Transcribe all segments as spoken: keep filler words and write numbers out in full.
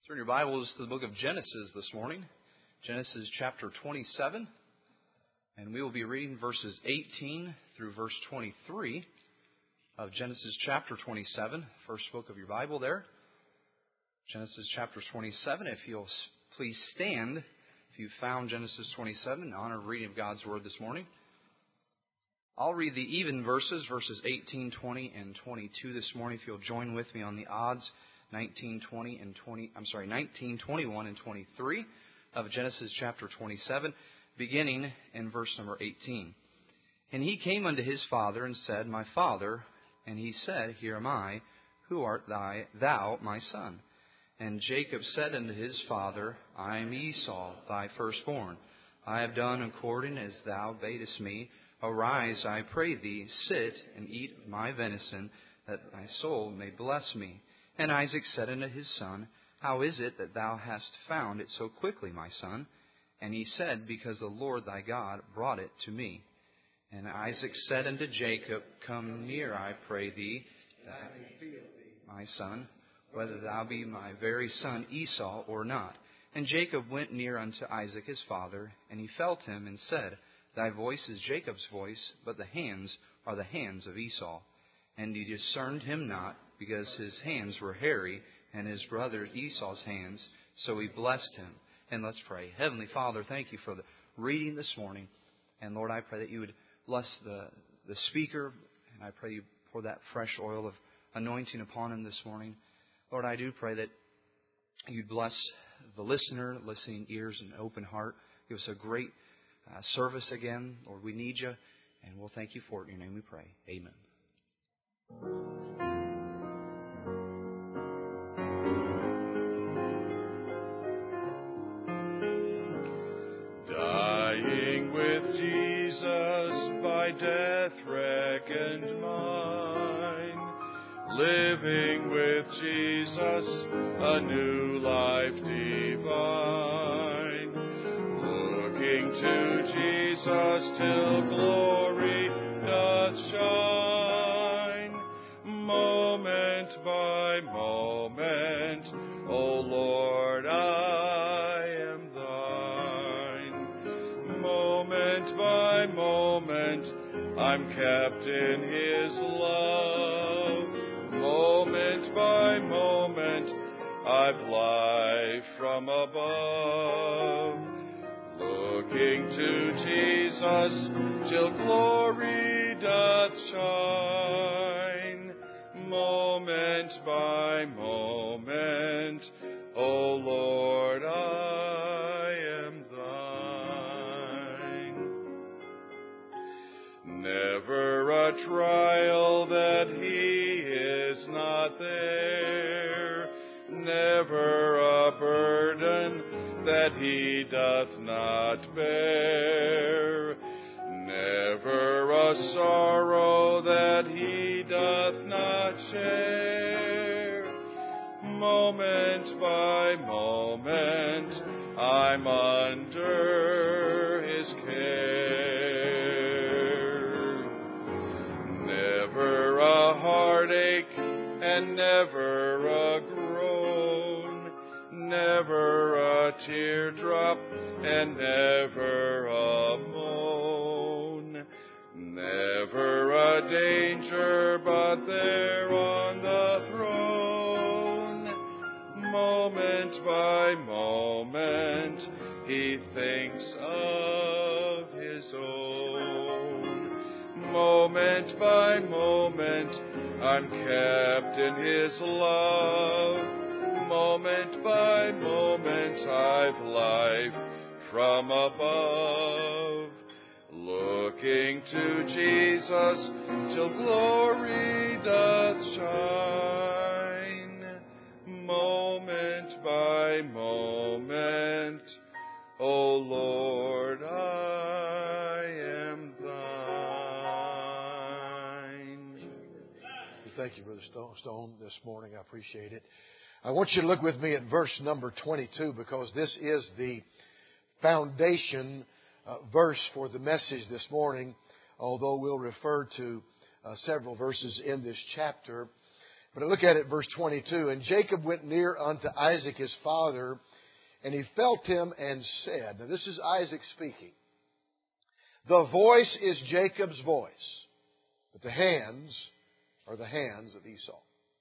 Turn your Bibles to the book of Genesis this morning. Genesis chapter twenty-seven. And we will be reading verses eighteen through verse twenty-three of Genesis chapter twenty-seven. First book of your Bible there. Genesis chapter twenty-seven. If you'll please stand, if you've found Genesis twenty-seven, in honor of reading of God's Word this morning. I'll read the even verses, verses eighteen, twenty, and twenty-two this morning. If you'll join with me on the odds. nineteen, twenty, and twenty. I'm sorry, nineteen, twenty-one, and twenty-three of Genesis chapter twenty-seven, beginning in verse number eighteen. And he came unto his father and said, My father. And he said, Here am I. Who art thy, thou, my son? And Jacob said unto his father, I am Esau, thy firstborn. I have done according as thou badest me. Arise, I pray thee, sit and eat my venison, that thy soul may bless me. And Isaac said unto his son, How is it that thou hast found it so quickly, my son? And he said, Because the Lord thy God brought it to me. And Isaac said unto Jacob, Come near, I pray thee, that I may feel thee, my son, whether thou be my very son Esau or not. And Jacob went near unto Isaac his father, and he felt him, and said, Thy voice is Jacob's voice, but the hands are the hands of Esau. And he discerned him not, because his hands were hairy, and his brother Esau's hands, so he blessed him. And let's pray. Heavenly Father, thank you for the reading this morning. And Lord, I pray that you would bless the, the speaker, and I pray you pour that fresh oil of anointing upon him this morning. Lord, I do pray that you'd bless the listener, listening ears, and open heart. Give us a great uh, service again. Lord, we need you, and we'll thank you for it. In your name we pray. Amen. Dying with Jesus, by death reckoned mine. Living with Jesus, a new life divine. Looking to Jesus till glory doth shine. Moment by moment, O Lord, I am thine. Moment by moment, I'm kept in His love. Moment by moment, I've life from above. Looking to Jesus till glory doth shine. Moment by moment, O Lord, I am thine. Never a trial that He is not there, never a burden that He doth not bear, never a sorrow that He doth not share. Moment by moment, I'm under His care. Never a heartache and never a groan, never a teardrop and never a moan, never a danger but there on the throne. Moment by moment, He thinks of His own. Moment by moment, I'm kept in His love. Moment by moment, I've life from above. Looking to Jesus till glory doth shine. Moment by moment, O Lord, I am thine. Thank you, Brother Stone, this morning. I appreciate it. I want you to look with me at verse number twenty-two, because this is the foundation uh, verse for the message this morning, although we'll refer to uh, several verses in this chapter. But I look at it, verse twenty-two. And Jacob went near unto Isaac his father, and he felt him and said, now this is Isaac speaking, the voice is Jacob's voice, but the hands are the hands of Esau.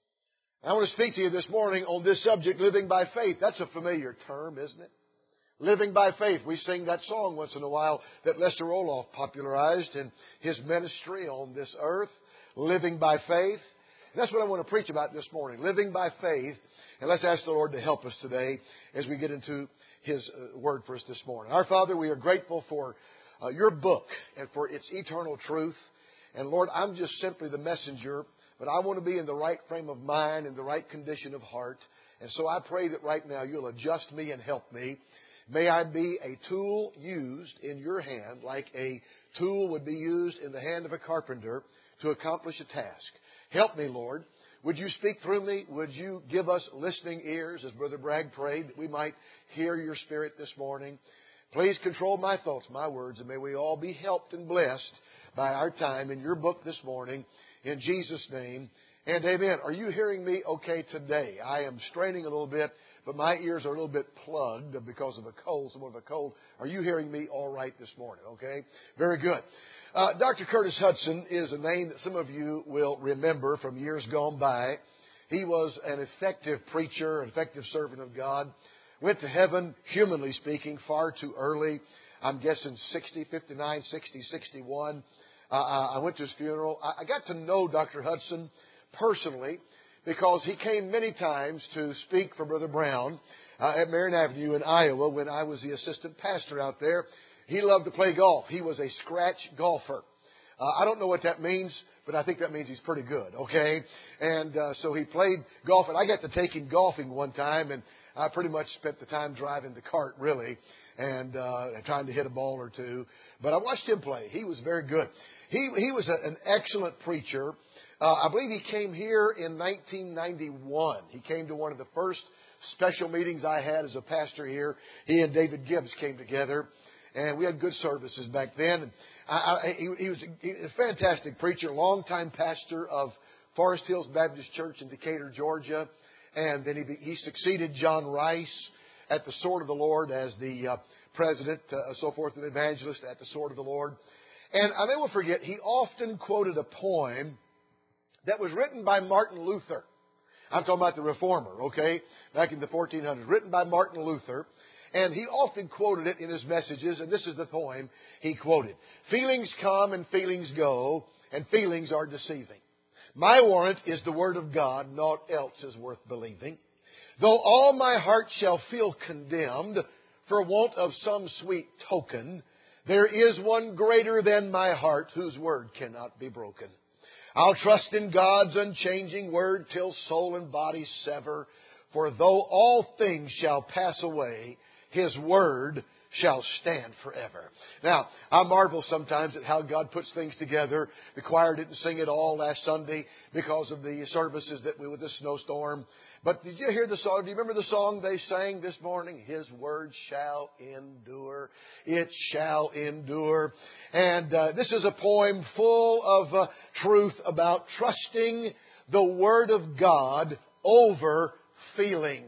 And I want to speak to you this morning on this subject, living by faith. That's a familiar term, isn't it? Living by faith. We sing that song once in a while that Lester Roloff popularized in his ministry on this earth. Living by faith. And that's what I want to preach about this morning. Living by faith. And let's ask the Lord to help us today as we get into His Word for us this morning. Our Father, we are grateful for uh, Your book and for its eternal truth. And Lord, I'm just simply the messenger, but I want to be in the right frame of mind, in the right condition of heart. And so I pray that right now You'll adjust me and help me. May I be a tool used in Your hand like a tool would be used in the hand of a carpenter to accomplish a task. Help me, Lord. Would You speak through me? Would You give us listening ears, as Brother Bragg prayed, that we might hear Your Spirit this morning? Please control my thoughts, my words, and may we all be helped and blessed by our time in Your book this morning. In Jesus' name, and amen. Are you hearing me okay today? I am straining a little bit, but my ears are a little bit plugged because of a cold, somewhat of a cold. Are you hearing me all right this morning? Okay? Very good. Uh, Doctor Curtis Hudson is a name that some of you will remember from years gone by. He was an effective preacher, an effective servant of God. Went to heaven, humanly speaking, far too early. I'm guessing sixty, fifty-nine, sixty, sixty-one. Uh, I went to his funeral. I, I got to know Doctor Hudson personally, because he came many times to speak for Brother Brown uh, at Marion Avenue in Iowa when I was the assistant pastor out there. He loved to play golf. He was a scratch golfer. Uh, I don't know what that means, but I think that means he's pretty good, okay? And uh, so he played golf, and I got to take him golfing one time, and I pretty much spent the time driving the cart, really, and uh, trying to hit a ball or two. But I watched him play. He was very good. He, he was a, an excellent preacher. Uh, I believe he came here in nineteen ninety-one. He came to one of the first special meetings I had as a pastor here. He and David Gibbs came together, and we had good services back then. And I, I, he, he was a fantastic preacher, longtime pastor of Forest Hills Baptist Church in Decatur, Georgia. And then he, he succeeded John Rice at the Sword of the Lord as the uh, president, uh, so forth, and evangelist at the Sword of the Lord. And I never forget, he often quoted a poem that was written by Martin Luther. I'm talking about the Reformer, okay, back in the fourteen hundreds, written by Martin Luther. And he often quoted it in his messages, and this is the poem he quoted. Feelings come and feelings go, and feelings are deceiving. My warrant is the Word of God, naught else is worth believing. Though all my heart shall feel condemned for want of some sweet token, there is one greater than my heart whose word cannot be broken. I'll trust in God's unchanging word till soul and body sever. For though all things shall pass away, His word shall stand forever. Now, I marvel sometimes at how God puts things together. The choir didn't sing it all last Sunday because of the services that we with the snowstorm. But did you hear the song? Do you remember the song they sang this morning? His word shall endure. It shall endure. And uh, this is a poem full of uh, truth about trusting the Word of God over feeling.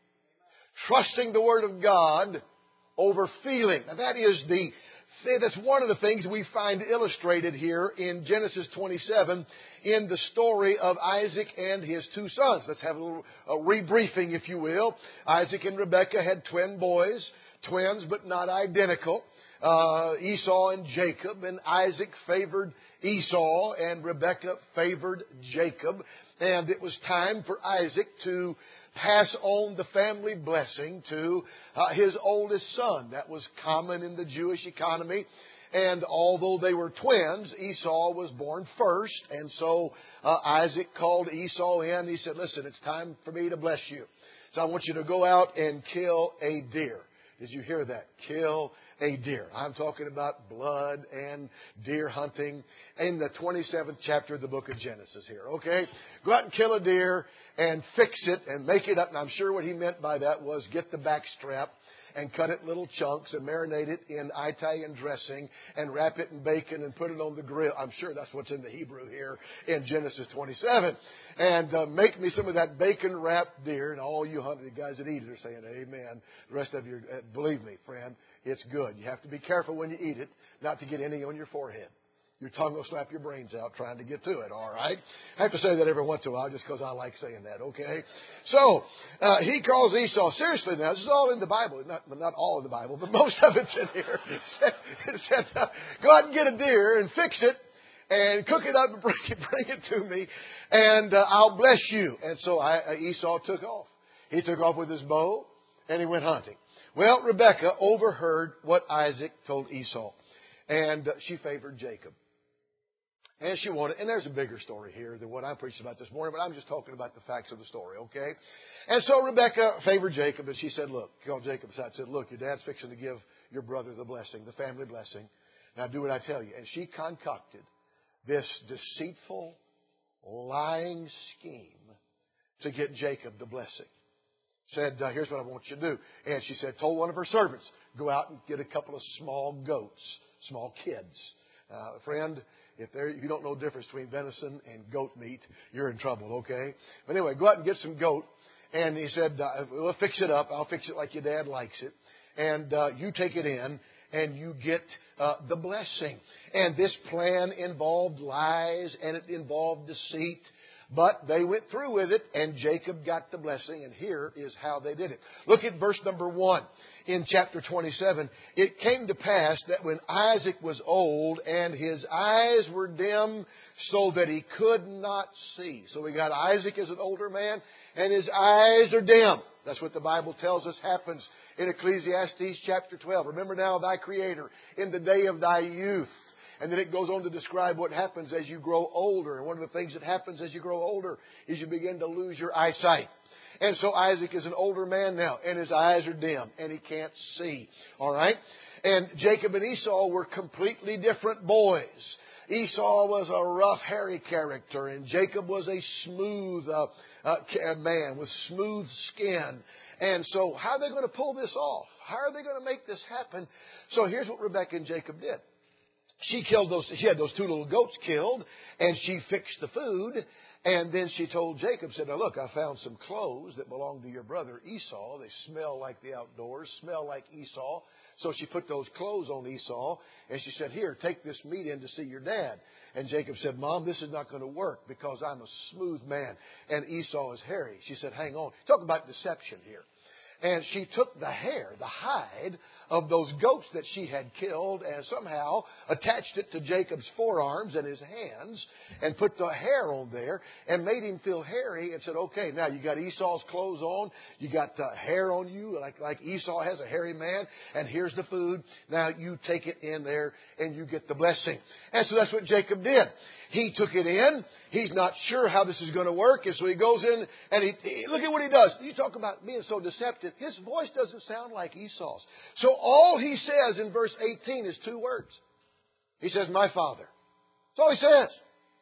Trusting the Word of God over feeling. Now that is the, that's one of the things we find illustrated here in Genesis twenty-seven in the story of Isaac and his two sons. Let's have a little a rebriefing, if you will. Isaac and Rebekah had twin boys, twins but not identical. Uh, Esau and Jacob, and Isaac favored Esau and Rebekah favored Jacob. And it was time for Isaac to pass on the family blessing to uh, his oldest son. That was common in the Jewish economy. And although they were twins, Esau was born first. And so uh, Isaac called Esau in. He said, listen, it's time for me to bless you. So I want you to go out and kill a deer. Did you hear that? Kill a deer. I'm talking about blood and deer hunting in the twenty-seventh chapter of the book of Genesis here, okay? Go out and kill a deer and fix it and make it up. And I'm sure what he meant by that was get the back strap and cut it in little chunks and marinate it in Italian dressing and wrap it in bacon and put it on the grill. I'm sure that's what's in the Hebrew here in Genesis twenty-seven. And uh, make me some of that bacon-wrapped deer. And all you hundred guys that eat it are saying, amen. The rest of you, uh, believe me, friend, it's good. You have to be careful when you eat it, not to get any on your forehead. Your tongue will slap your brains out trying to get to it, all right? I have to say that every once in a while just because I like saying that, okay? So, uh, he calls Esau. Seriously now, this is all in the Bible. Not, not all of the Bible, but most of it's in here. It said, it said uh, go out and get a deer and fix it and cook it up and bring it, bring it to me, and uh, I'll bless you. And so I, uh, Esau took off. He took off with his bow, and he went hunting. Well, Rebekah overheard what Isaac told Esau, and uh, she favored Jacob. And she wanted, and there's a bigger story here than what I'm preaching about this morning, but I'm just talking about the facts of the story, okay? And so Rebekah favored Jacob, and she said, look, called Jacob aside and said, look, your dad's fixing to give your brother the blessing, the family blessing. Now do what I tell you. And she concocted this deceitful, lying scheme to get Jacob the blessing. Said, uh, here's what I want you to do. And she said, told one of her servants, go out and get a couple of small goats, small kids. Uh, friend, if, there, if you don't know the difference between venison and goat meat, you're in trouble, okay? But anyway, go out and get some goat. And he said, uh, we'll fix it up. I'll fix it like your dad likes it. And uh, you take it in and you get uh, the blessing. And this plan involved lies and it involved deceit. But they went through with it, and Jacob got the blessing, and here is how they did it. Look at verse number one in chapter twenty-seven. It came to pass that when Isaac was old, and his eyes were dim, so that he could not see. So we got Isaac as an older man, and his eyes are dim. That's what the Bible tells us happens in Ecclesiastes chapter twelve. Remember now thy Creator in the day of thy youth. And then it goes on to describe what happens as you grow older. And one of the things that happens as you grow older is you begin to lose your eyesight. And so Isaac is an older man now, and his eyes are dim, and he can't see. All right? And Jacob and Esau were completely different boys. Esau was a rough, hairy character, and Jacob was a smooth uh, uh, man with smooth skin. And so how are they going to pull this off? How are they going to make this happen? So here's what Rebekah and Jacob did. She killed those, she had those two little goats killed, and she fixed the food, and then she told Jacob, said, now look, I found some clothes that belong to your brother Esau. They smell like the outdoors, smell like Esau. So she put those clothes on Esau, and she said, here, take this meat in to see your dad. And Jacob said, Mom, this is not going to work because I'm a smooth man, and Esau is hairy. She said, hang on. Talk about deception here. And she took the hair, the hide of those goats that she had killed and somehow attached it to Jacob's forearms and his hands and put the hair on there and made him feel hairy and said, okay, now you got Esau's clothes on. You got the hair on you like, like Esau has, a hairy man. And here's the food. Now you take it in there and you get the blessing. And so that's what Jacob did. He took it in. He's not sure how this is going to work. And so he goes in and he, he look at what he does. You talk about being so deceptive. His voice doesn't sound like Esau's. So all he says in verse eighteen is two words. He says, my father. That's all he says.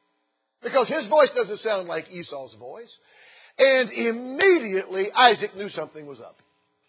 Because his voice doesn't sound like Esau's voice. And immediately Isaac knew something was up.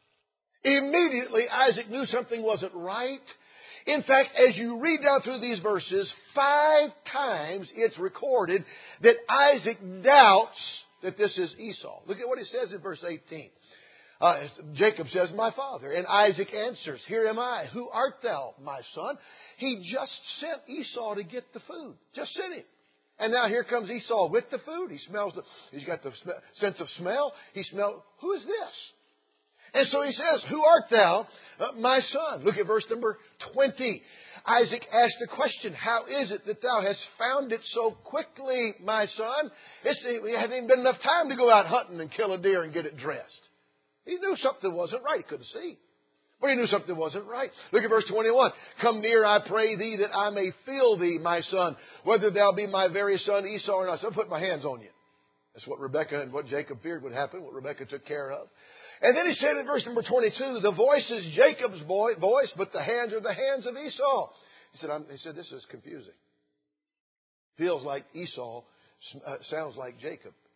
Immediately Isaac knew something wasn't right. In fact, as you read down through these verses, five times it's recorded that Isaac doubts that this is Esau. Look at what he says in verse eighteen. Uh, Jacob says, my father. And Isaac answers, here am I. Who art thou, my son? He just sent Esau to get the food. Just sent him. And now here comes Esau with the food. He smells the, he's got the sm- sense of smell. He smells, who is this? And so he says, who art thou, uh, my son? Look at verse number twenty. Isaac asked the question, how is it that thou hast found it so quickly, my son? It's, it hadn't even been enough time to go out hunting and kill a deer and get it dressed. He knew something wasn't right. He couldn't see. But he knew something wasn't right. Look at verse twenty-one. Come near, I pray thee, that I may feel thee, my son, whether thou be my very son Esau or not. So I'll put my hands on you. That's what Rebekah and what Jacob feared would happen, what Rebekah took care of. And then he said in verse number twenty-two, the voice is Jacob's voice, but the hands are the hands of Esau. He said, I'm, he said, this is confusing. Feels like Esau, uh, sounds like Jacob.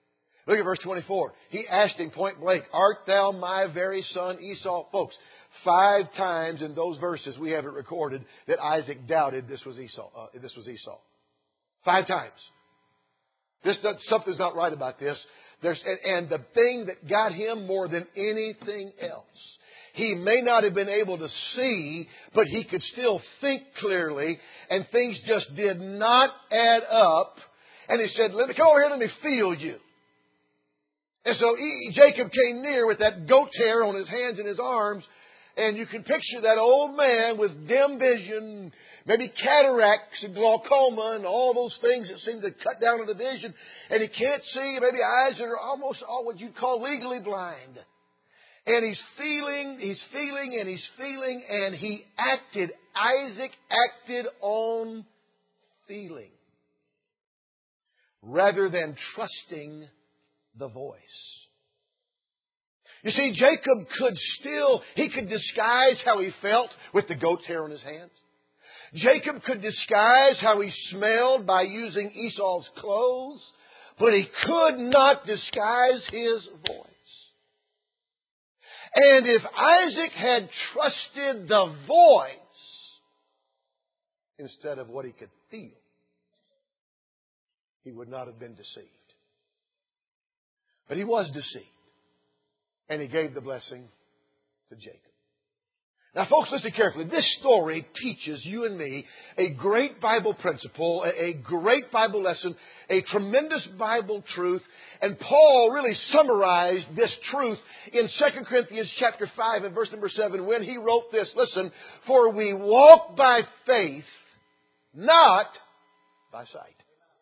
Look at verse twenty-four. He asked him point blank, art thou my very son Esau? Folks, five times in those verses we have it recorded that Isaac doubted this was Esau. Uh, this was Esau. Five times. This something's not right about this. There's, and, and the thing that got him more than anything else, he may not have been able to see, but he could still think clearly, and things just did not add up. And he said, "Let me come over here, let me feel you." And so he, Jacob came near with that goat's hair on his hands and his arms, and you can picture that old man with dim vision, maybe cataracts and glaucoma and all those things that seem to cut down on the vision, and he can't see, maybe eyes that are almost all what you'd call legally blind. And he's feeling, he's feeling, and he's feeling, and he acted. Isaac acted on feeling rather than trusting the voice. You see, Jacob could still, he could disguise how he felt with the goat's hair on his hands. Jacob could disguise how he smelled by using Esau's clothes, but he could not disguise his voice. And if Isaac had trusted the voice instead of what he could feel, he would not have been deceived. But he was deceived. And he gave the blessing to Jacob. Now, folks, listen carefully. This story teaches you and me a great Bible principle, a great Bible lesson, a tremendous Bible truth. And Paul really summarized this truth in Second Corinthians chapter five and verse number seven when he wrote this. Listen, for we walk by faith, not by sight.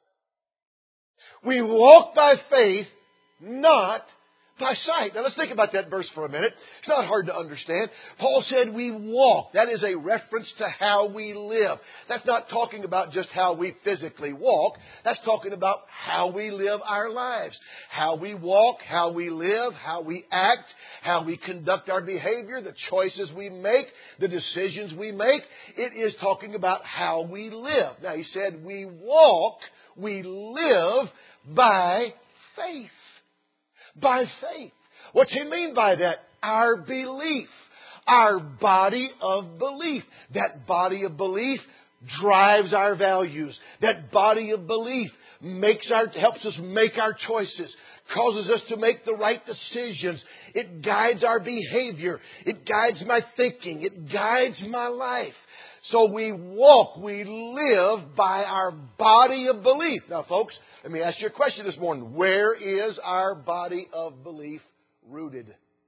We walk by faith, not by sight. Now let's think about that verse for a minute. It's not hard to understand. Paul said we walk. That is a reference to how we live. That's not talking about just how we physically walk. That's talking about how we live our lives. How we walk, how we live, how we act, how we conduct our behavior, the choices we make, the decisions we make. It is talking about how we live. Now he said we walk, we live by faith. By faith. What's he mean by that? Our belief. Our body of belief. That body of belief drives our values. That body of belief makes our, helps us make our choices. Causes us to make the right decisions. It guides our behavior. It guides my thinking. It guides my life. So we walk, we live by our body of belief. Now, folks, let me ask you a question this morning. Where is our body of belief rooted?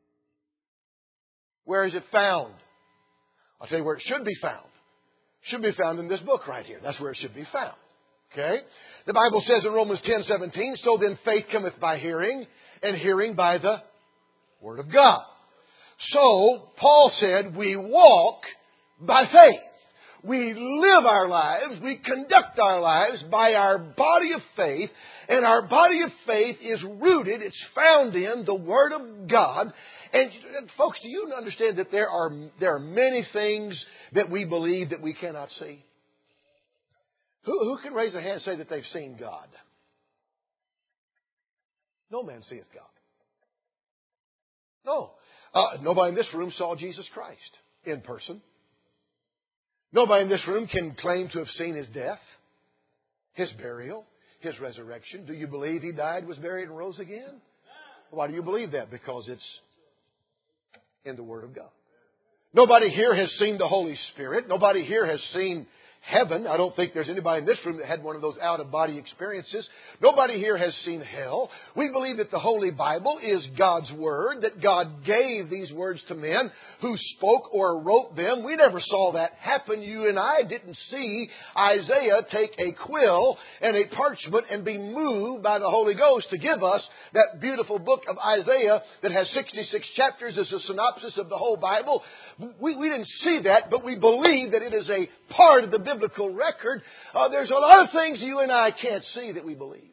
Where is it found? I'll tell you where it should be found. It should be found in this book right here. That's where it should be found. Okay? The Bible says in Romans ten seventeen, so then faith cometh by hearing, and hearing by the Word of God. So, Paul said, we walk by faith. We live our lives, we conduct our lives by our body of faith, and our body of faith is rooted, it's found in the Word of God. And, and folks, do you understand that there are, there are many things that we believe that we cannot see? Who, who can raise a hand and say that they've seen God? No man seeth God. No. Uh, nobody in this room saw Jesus Christ in person. Nobody in this room can claim to have seen His death, His burial, His resurrection. Do you believe He died, was buried, and rose again? Why do you believe that? Because it's in the Word of God. Nobody here has seen the Holy Spirit. Nobody here has seen heaven. I don't think there's anybody in this room that had one of those out-of-body experiences. Nobody here has seen hell. We believe that the Holy Bible is God's Word, that God gave these words to men who spoke or wrote them. We never saw that happen. You and I didn't see Isaiah take a quill and a parchment and be moved by the Holy Ghost to give us that beautiful book of Isaiah that has sixty-six chapters as a synopsis of the whole Bible. We, we didn't see that, but we believe that it is a part of the biblical record. Uh, there's a lot of things you and I can't see that we believe.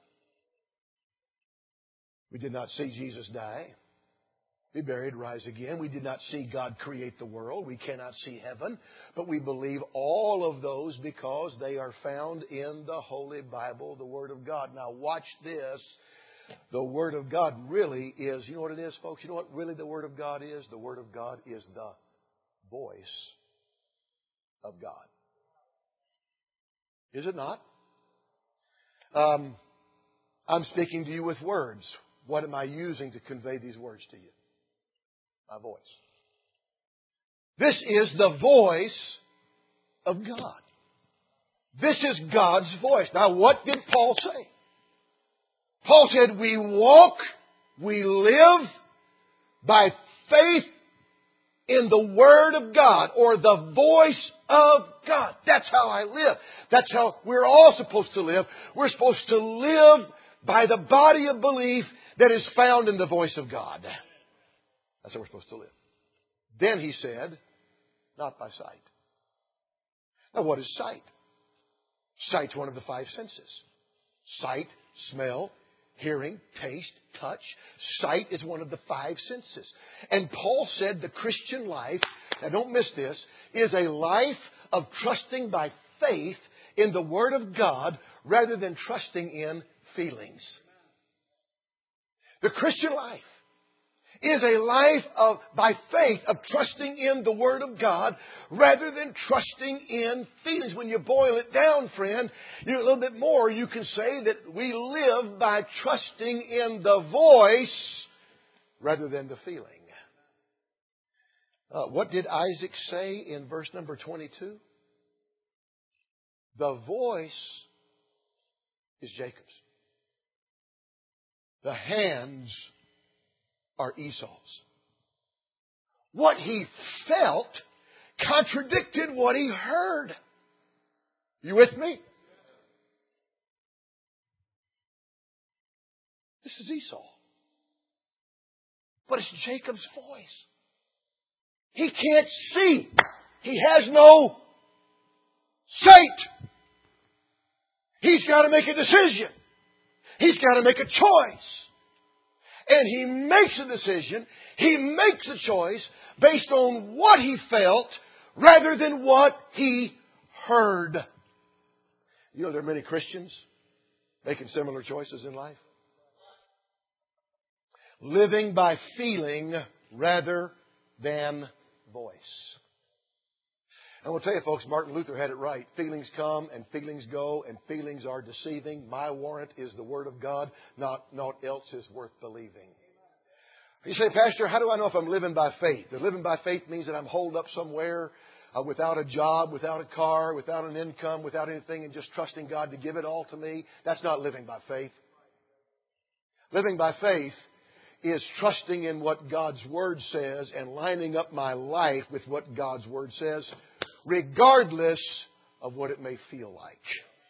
We did not see Jesus die, be buried, rise again. We did not see God create the world. We cannot see heaven. But we believe all of those because they are found in the Holy Bible, the Word of God. Now watch this. The Word of God really is, you know what it is, folks? You know what really the Word of God is? The Word of God is the voice of God. Is it not? Um, I'm speaking to you with words. What am I using to convey these words to you? My voice. This is the voice of God. This is God's voice. Now, what did Paul say? Paul said, we walk, we live by faith in the Word of God, or the voice of God. That's how I live. That's how we're all supposed to live. We're supposed to live by the body of belief that is found in the voice of God. That's how we're supposed to live. Then he said, not by sight. Now, what is sight? Sight's one of the five senses. Sight, smell, hearing, taste, touch. Sight is one of the five senses. And Paul said the Christian life, now don't miss this, is a life of trusting by faith in the Word of God rather than trusting in feelings. The Christian life is a life of, by faith, of trusting in the Word of God rather than trusting in feelings. When you boil it down, friend, you know, a little bit more, you can say that we live by trusting in the voice rather than the feeling. Uh, what did Isaac say in verse number twenty-two? The voice is Jacob's. The hands are Esau's. What he felt contradicted what he heard. You with me? This is Esau. But it's Jacob's voice. He can't see. He has no sight. He's got to make a decision. He's got to make a choice. And he makes a decision, he makes a choice based on what he felt rather than what he heard. You know, there are many Christians making similar choices in life. Living by feeling rather than voice. I will tell you, folks, Martin Luther had it right. Feelings come and feelings go, and feelings are deceiving. My warrant is the Word of God. Not, naught else is worth believing. You say, Pastor, how do I know if I'm living by faith? If living by faith means that I'm holed up somewhere uh, without a job, without a car, without an income, without anything, and just trusting God to give it all to me. That's not living by faith. Living by faith is trusting in what God's Word says and lining up my life with what God's Word says, regardless of what it may feel like.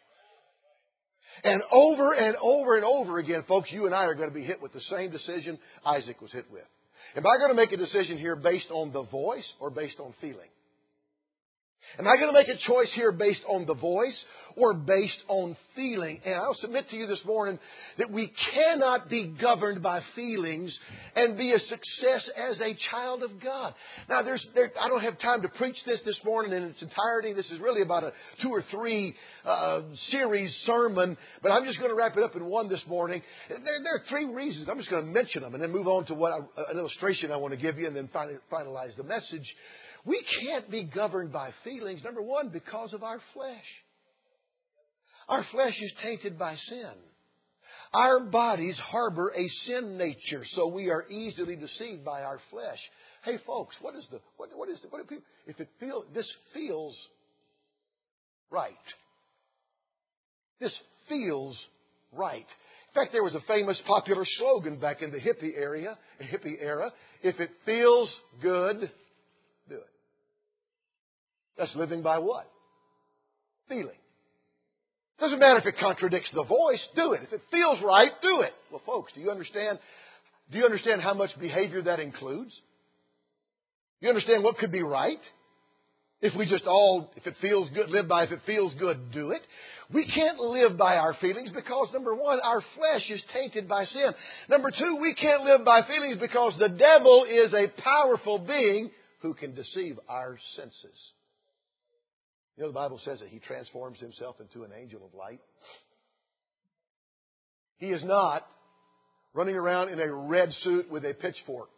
And over and over and over again, folks, you and I are going to be hit with the same decision Isaac was hit with. Am I going to make a decision here based on the voice or based on feeling? Am I going to make a choice here based on the voice or based on feeling? And I'll submit to you this morning that we cannot be governed by feelings and be a success as a child of God. Now, there's, there, I don't have time to preach this this morning in its entirety. This is really about a two or three uh, series sermon, but I'm just going to wrap it up in one this morning. There, there are three reasons. I'm just going to mention them and then move on to what I, an illustration I want to give you and then finalize the message. We can't be governed by feelings, number one, because of our flesh. Our flesh is tainted by sin. Our bodies harbor a sin nature, so we are easily deceived by our flesh. Hey, folks, what is the what, what is the what do people? If it feel this feels right, this feels right. In fact, there was a famous popular slogan back in the hippie area, hippie era. If it feels good, do it. That's living by what? Feeling. Doesn't matter if it contradicts the voice, do it. If it feels right, do it. Well, folks, do you understand? Do you understand how much behavior that includes? You understand what could be right? If we just all, if it feels good, live by if it feels good, do it. We can't live by our feelings because, number one, our flesh is tainted by sin. Number two, we can't live by feelings because the devil is a powerful being who can deceive our senses. You know, the Bible says that he transforms himself into an angel of light. He is not running around in a red suit with a pitchfork.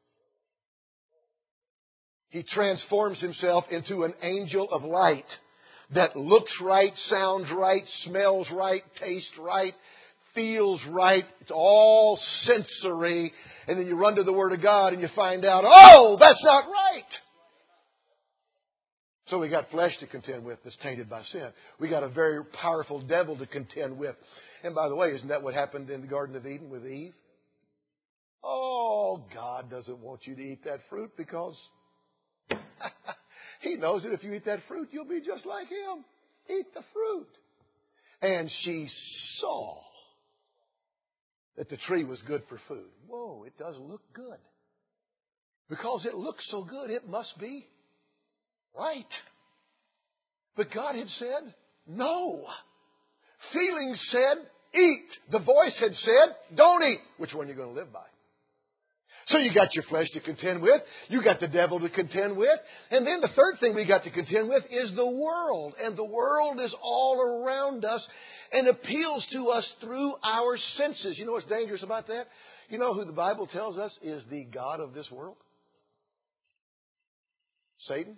He transforms himself into an angel of light that looks right, sounds right, smells right, tastes right, feels right. It's all sensory. And then you run to the Word of God and you find out, oh, that's not right. So we got flesh to contend with that's tainted by sin. We got a very powerful devil to contend with. And by the way, isn't that what happened in the Garden of Eden with Eve? Oh, God doesn't want you to eat that fruit because He knows that if you eat that fruit, you'll be just like Him. Eat the fruit. And she saw that the tree was good for food. Whoa, it does look good. Because it looks so good, it must be right. But God had said, no. Feelings said, eat. The voice had said, don't eat. Which one are you going to live by? So you got your flesh to contend with. You got the devil to contend with. And then the third thing we got to contend with is the world. And the world is all around us and appeals to us through our senses. You know what's dangerous about that? You know who the Bible tells us is the god of this world? Satan.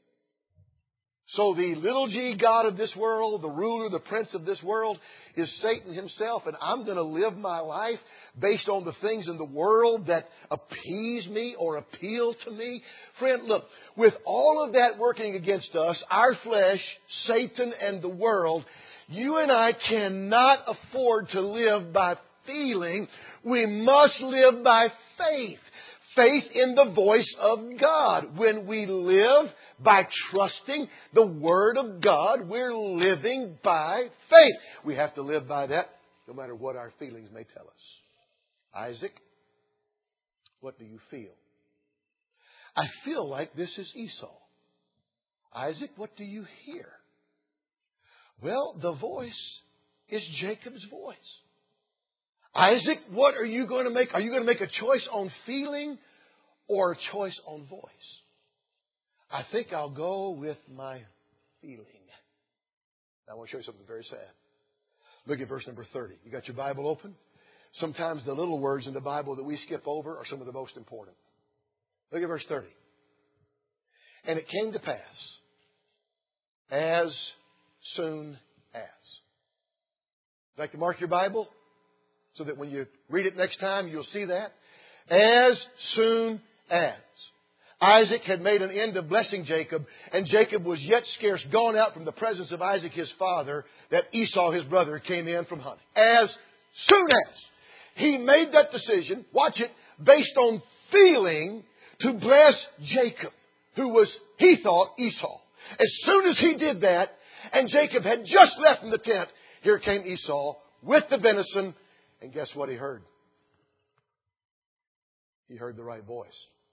So the little g god of this world, the ruler, the prince of this world, is Satan himself. And I'm going to live my life based on the things in the world that appease me or appeal to me. Friend, look, with all of that working against us, our flesh, Satan, and the world, you and I cannot afford to live by feeling. We must live by faith. Faith in the voice of God. When we live by trusting the Word of God, we're living by faith. We have to live by that no matter what our feelings may tell us. Isaac, what do you feel? I feel like this is Esau. Isaac, what do you hear? Well, the voice is Jacob's voice. Isaac, what are you going to make? Are you going to make a choice on feeling or a choice on voice? I think I'll go with my feeling. Now I want to show you something very sad. Look at verse number thirty. You got your Bible open? Sometimes the little words in the Bible that we skip over are some of the most important. Look at verse thirty. And it came to pass, as soon as. You'd like to mark your Bible so that when you read it next time, you'll see that. As soon as Isaac had made an end of blessing Jacob, and Jacob was yet scarce gone out from the presence of Isaac his father, that Esau his brother came in from hunting. As soon as he made that decision, watch it, based on feeling to bless Jacob, who was, he thought, Esau. As soon as he did that, and Jacob had just left from the tent, here came Esau with the venison, and guess what he heard? He heard the right voice.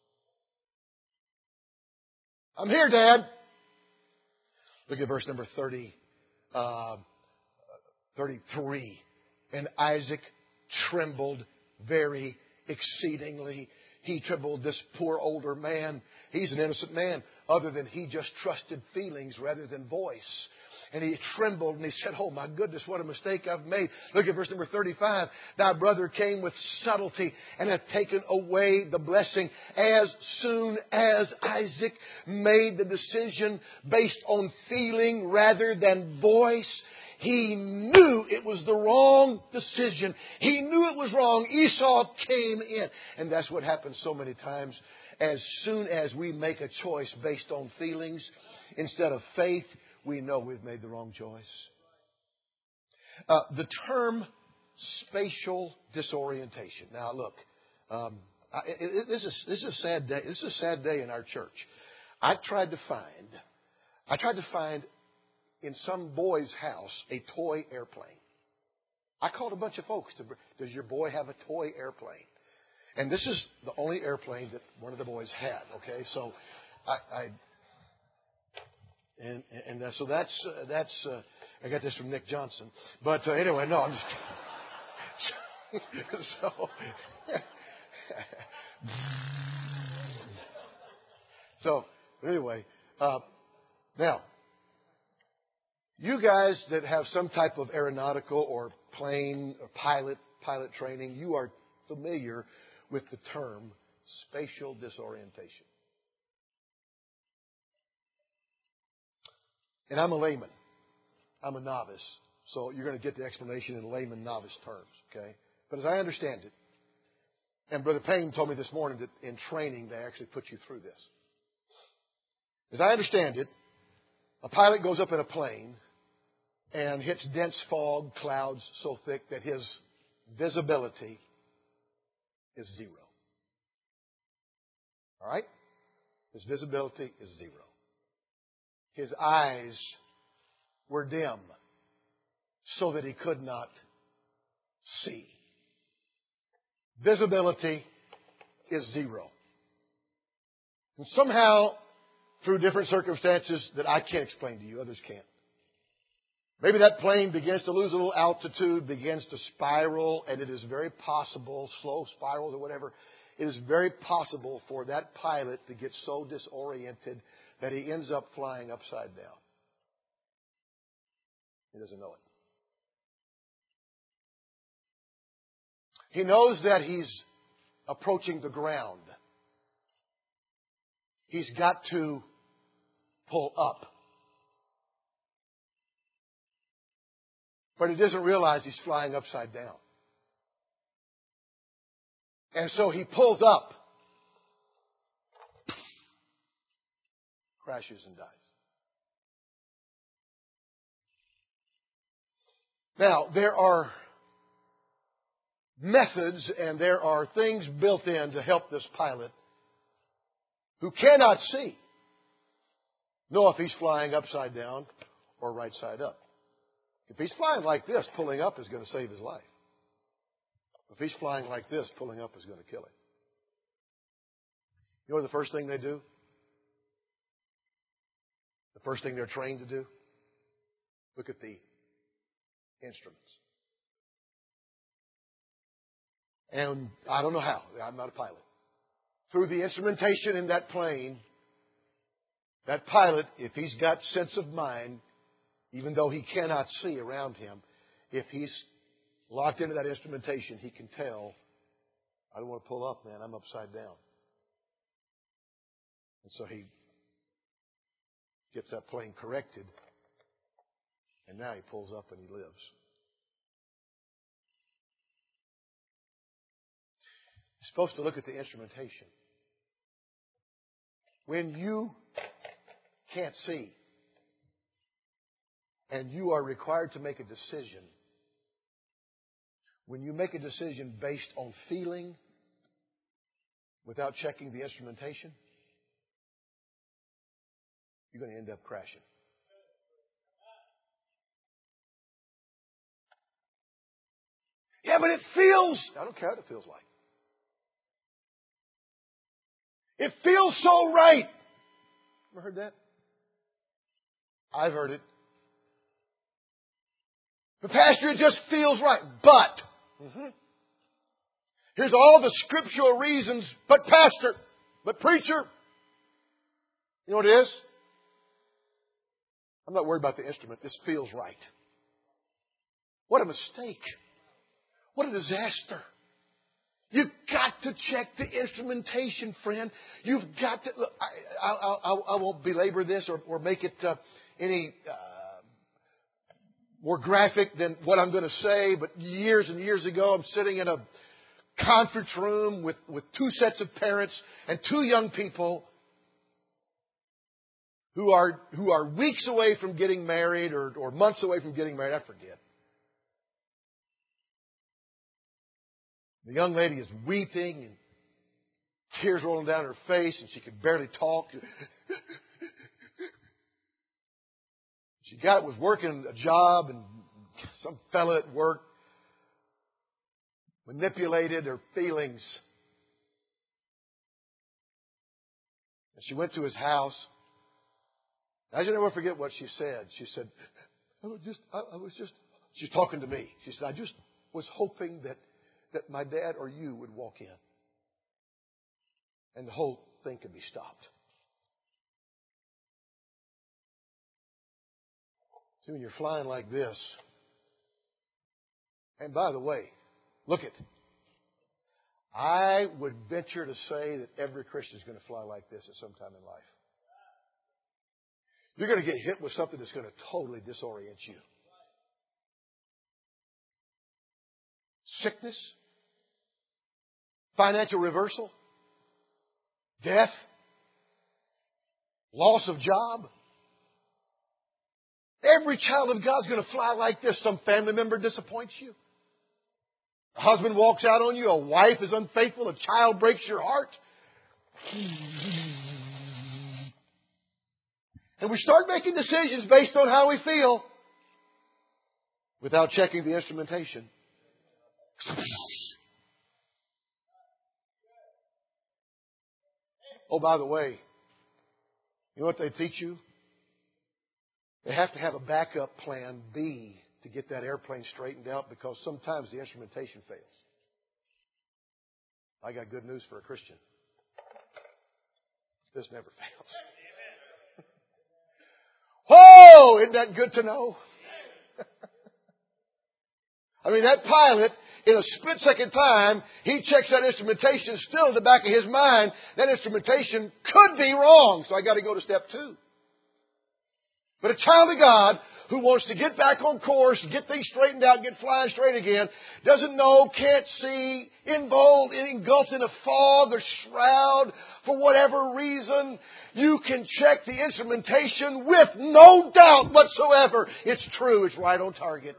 I'm here, Dad. Look at verse number thirty, uh, thirty-three. And Isaac trembled very exceedingly. He trembled, this poor older man. He's an innocent man, other than he just trusted feelings rather than voice. And he trembled and he said, oh my goodness, what a mistake I've made. Look at verse number thirty-five. Thy brother came with subtlety and hath taken away the blessing. As soon as Isaac made the decision based on feeling rather than voice, he knew it was the wrong decision. He knew it was wrong. Esau came in. And that's what happens so many times. As soon as we make a choice based on feelings instead of faith, we know we've made the wrong choice. Uh, the term spatial disorientation. Now, look, um, I, it, it, this is this is a sad day. This is a sad day in our church. I tried to find, I tried to find in some boy's house a toy airplane. I called a bunch of folks. To, does your boy have a toy airplane? And this is the only airplane that one of the boys had. Okay, so I. I And and uh, so that's uh, that's uh, I got this from Nick Johnson. But uh, anyway, no, I'm just kidding. so so anyway, uh, now you guys that have some type of aeronautical or plane or pilot pilot training, you are familiar with the term spatial disorientation. And I'm a layman. I'm a novice. So you're going to get the explanation in layman novice terms, okay? But as I understand it, and Brother Payne told me this morning that in training they actually put you through this. As I understand it, a pilot goes up in a plane and hits dense fog, clouds so thick that his visibility is zero. All right? His visibility is zero. His eyes were dim so that he could not see. Visibility is zero. And somehow, through different circumstances that I can't explain to you, others can't, maybe that plane begins to lose a little altitude, begins to spiral, and it is very possible, slow spirals or whatever, it is very possible for that pilot to get so disoriented that he ends up flying upside down. He doesn't know it. He knows that he's approaching the ground. He's got to pull up. But he doesn't realize he's flying upside down. And so he pulls up, crashes and dies. Now, there are methods and there are things built in to help this pilot who cannot see know if he's flying upside down or right side up. If he's flying like this, pulling up is going to save his life. If he's flying like this, pulling up is going to kill him. You know the first thing they do? The first thing they're trained to do? Look at the instruments. And I don't know how. I'm not a pilot. Through the instrumentation in that plane, that pilot, if he's got sense of mind, even though he cannot see around him, if he's locked into that instrumentation, he can tell, I don't want to pull up, man. I'm upside down. And so he gets that plane corrected, and now he pulls up and he lives. You're supposed to look at the instrumentation. When you can't see and you are required to make a decision, when you make a decision based on feeling without checking the instrumentation, you're going to end up crashing. Yeah, but it feels... I don't care what it feels like. It feels so right. Ever heard that? I've heard it. But Pastor, it just feels right. But, mm-hmm. here's all the scriptural reasons, but Pastor, but Preacher. You know what it is? I'm not worried about the instrument. This feels right. What a mistake. What a disaster. You've got to check the instrumentation, friend. You've got to... Look, I, I, I, I won't belabor this or, or make it uh, any uh, more graphic than what I'm going to say, but years and years ago, I'm sitting in a conference room with, with two sets of parents and two young people who are who are weeks away from getting married or, or months away from getting married. I forget. The young lady is weeping and tears rolling down her face and she can barely talk. She got was working a job and some fella at work manipulated her feelings. And she went to his house. I shall never forget what she said. She said, I was just, I, I was just, she's talking to me. She said, I just was hoping that that my dad or you would walk in and the whole thing could be stopped. See, when you're flying like this, and by the way, look it. I would venture to say that every Christian is going to fly like this at some time in life. You're going to get hit with something that's going to totally disorient you. Sickness, financial reversal, death, loss of job. Every child of God is going to fly like this. Some family member disappoints you. A husband walks out on you. A wife is unfaithful. A child breaks your heart. And we start making decisions based on how we feel without checking the instrumentation. Oh, by the way, you know what they teach you? They have to have a backup plan B to get that airplane straightened out because sometimes the instrumentation fails. I got good news for a Christian. This never fails. Whoa! Isn't that good to know? I mean, that pilot, in a split second time, he checks that instrumentation. Still in the back of his mind, that instrumentation could be wrong. So I got to go to step two. But a child of God who wants to get back on course, get things straightened out, get flying straight again, doesn't know, can't see, involved, engulfed in a fog or shroud for whatever reason, you can check the instrumentation with no doubt whatsoever. It's true. It's right on target.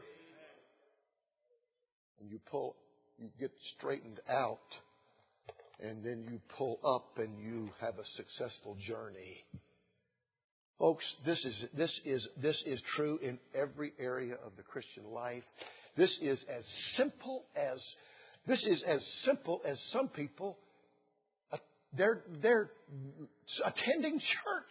And you pull, you get straightened out, and then you pull up and you have a successful journey. Folks, this is, this is, this is true in every area of the Christian life. This is as simple as, this is as simple as some people, uh, they're, they're attending church.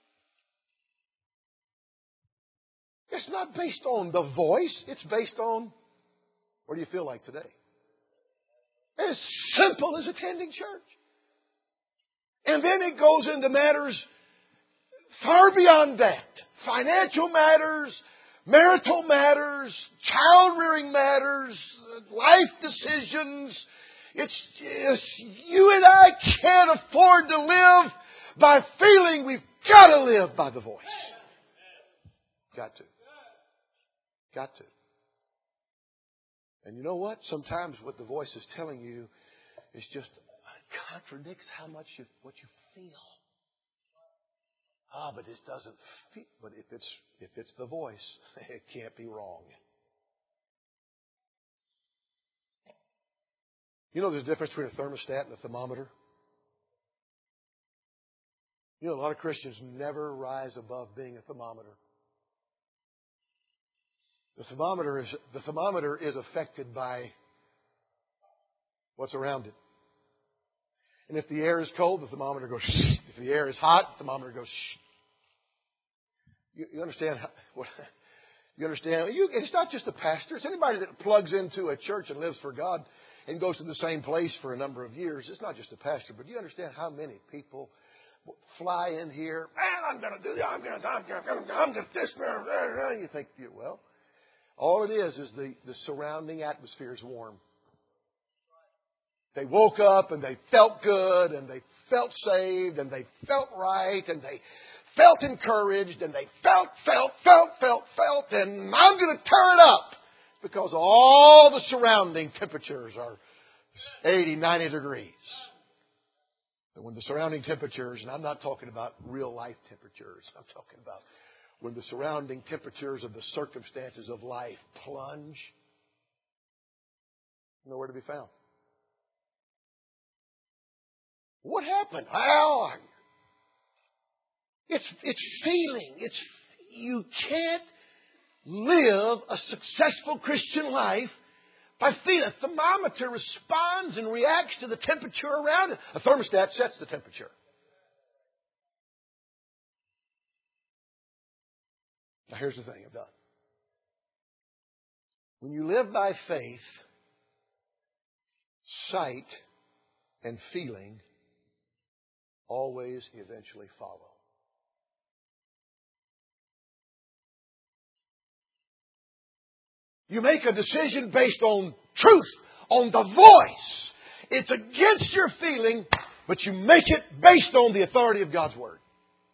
It's not based on the voice. It's based on, what do you feel like today? As simple as attending church. And then it goes into matters far beyond that. Financial matters, marital matters, child-rearing matters, life decisions. It's just, you and I can't afford to live by feeling. We've got to live by the voice. Got to. Got to. And you know what? Sometimes what the voice is telling you is just contradicts how much you, what you feel. Ah, but this doesn't feel. But if it's if it's the voice, it can't be wrong. You know, there's a difference between a thermostat and a thermometer. You know, a lot of Christians never rise above being a thermometer. The thermometer is the thermometer is affected by what's around it. And if the air is cold, the thermometer goes shh. If the air is hot, the thermometer goes shh. You, you understand how, what, you understand? You, it's not just a pastor. It's anybody that plugs into a church and lives for God and goes to the same place for a number of years. It's not just a pastor, but do you understand how many people fly in here? Man, I'm going to do that. I'm going to. I'm going to. I'm going to this. You think, well, all it is is the the surrounding atmosphere is warm. They woke up and they felt good and they felt saved and they felt right and they felt encouraged and they felt, felt, felt, felt, felt, and I'm going to turn it up because all the surrounding temperatures are eighty, ninety degrees. But when the surrounding temperatures, and I'm not talking about real life temperatures, I'm talking about when the surrounding temperatures of the circumstances of life plunge, nowhere to be found. What happened? Well, it's it's feeling. It's you can't live a successful Christian life by feeling. A thermometer responds and reacts to the temperature around it. A thermostat sets the temperature. Now here's the thing. I'm done. When you live by faith, sight and feeling always eventually follow. You make a decision based on truth, on the voice. It's against your feeling, but you make it based on the authority of God's Word.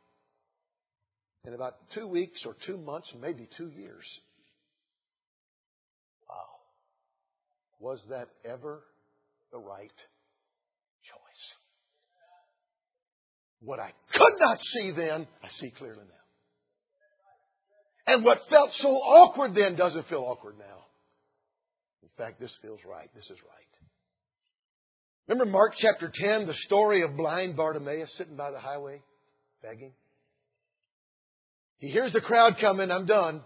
In about two weeks or two months, maybe two years. Wow. Was that ever the right choice? What I could not see then, I see clearly now. And what felt so awkward then doesn't feel awkward now. In fact, this feels right. This is right. Remember Mark chapter ten, the story of blind Bartimaeus sitting by the highway, begging? He hears the crowd coming. I'm done.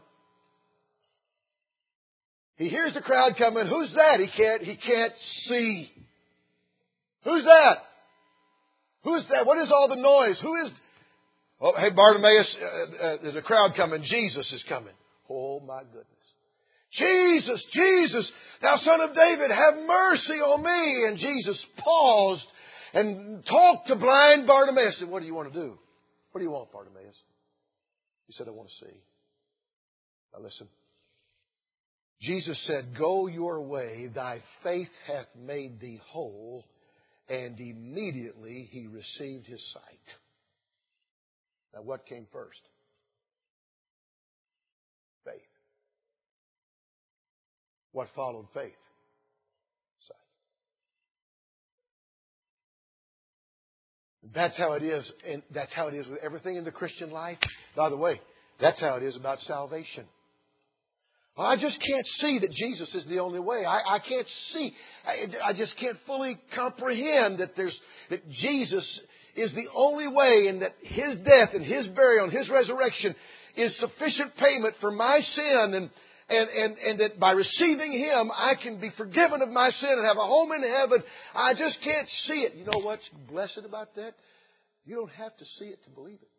He hears the crowd coming. Who's that? He can't, he can't see. Who's that? Who's that? What is all the noise? Who is... Oh, hey, Bartimaeus, uh, uh, there's a crowd coming. Jesus is coming. Oh, my goodness. Jesus, Jesus, thou son of David, have mercy on me. And Jesus paused and talked to blind Bartimaeus. Said, what do you want to do? What do you want, Bartimaeus? He said, I want to see. Now listen. Jesus said, go your way, thy faith hath made thee whole. And immediately he received his sight. Now what came first? Faith. What followed faith? Sight. That's how it is, and that's how it is with everything in the Christian life. By the way, that's how it is about salvation. I just can't see that Jesus is the only way. I, I can't see. I, I just can't fully comprehend that there's that Jesus is the only way, and that His death and His burial and His resurrection is sufficient payment for my sin, and and and and that by receiving Him I can be forgiven of my sin and have a home in heaven. I just can't see it. You know what's blessed about that? You don't have to see it to believe it.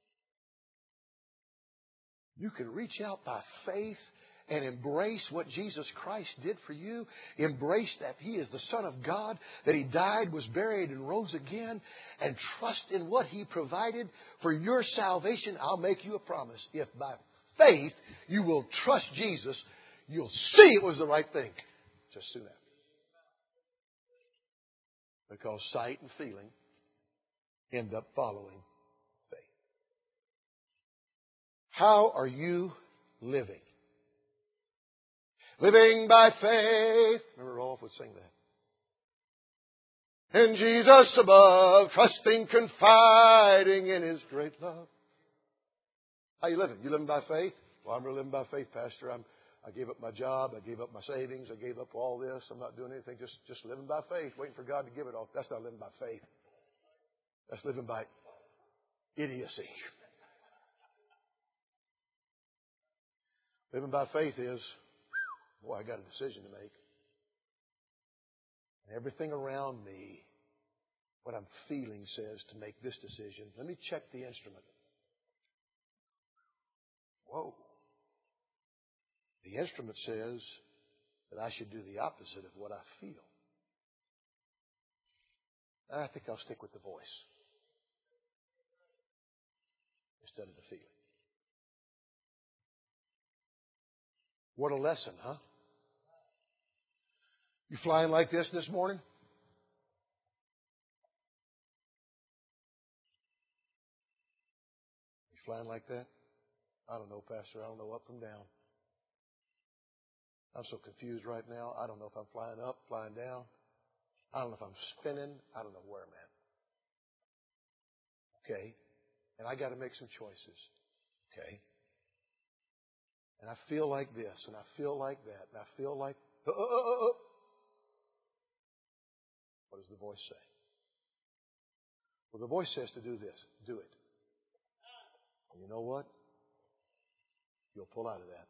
You can reach out by faith and embrace what Jesus Christ did for you. Embrace that He is the Son of God, that He died, was buried, and rose again. And trust in what He provided for your salvation. I'll make you a promise. If by faith you will trust Jesus, you'll see it was the right thing just soon after. Because sight and feeling end up following faith. How are you living? Living by faith. Remember, Rolf would sing that. In Jesus above, trusting, confiding in His great love. How you living? You living by faith? Well, I'm really living by faith, Pastor. I'm, I gave up my job. I gave up my savings. I gave up all this. I'm not doing anything. Just, just living by faith, waiting for God to give it all. That's not living by faith. That's living by idiocy. Living by faith is, boy, I got a decision to make. And everything around me, what I'm feeling says to make this decision. Let me check the instrument. Whoa. The instrument says that I should do the opposite of what I feel. I think I'll stick with the voice instead of the feeling. What a lesson, huh? You flying like this this morning? You flying like that? I don't know, Pastor. I don't know up from down. I'm so confused right now. I don't know if I'm flying up, flying down. I don't know if I'm spinning. I don't know where I'm at. Okay. And I got to make some choices. Okay. And I feel like this, and I feel like that, and I feel like... Uh, uh, uh, uh. What does the voice say? Well, the voice says to do this. Do it. And you know what? You'll pull out of that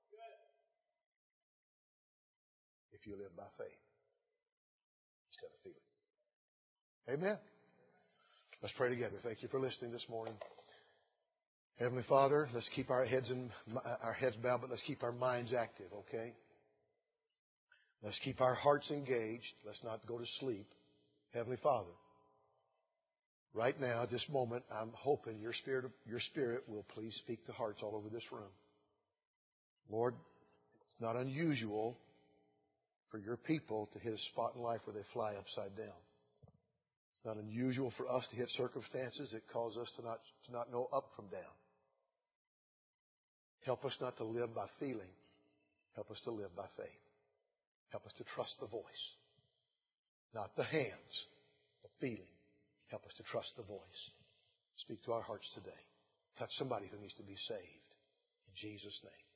if you live by faith instead of feeling. Amen? Let's pray together. Thank you for listening this morning. Heavenly Father, let's keep our heads in, our heads bowed, but let's keep our minds active, okay? Let's keep our hearts engaged. Let's not go to sleep. Heavenly Father, right now, at this moment, I'm hoping your Spirit, your Spirit will please speak to hearts all over this room. Lord, it's not unusual for your people to hit a spot in life where they fly upside down. It's not unusual for us to hit circumstances that cause us to not, to not know up from down. Help us not to live by feeling. Help us to live by faith. Help us to trust the voice, not the hands, the feeling. Help us to trust the voice. Speak to our hearts today. Touch somebody who needs to be saved. In Jesus' name.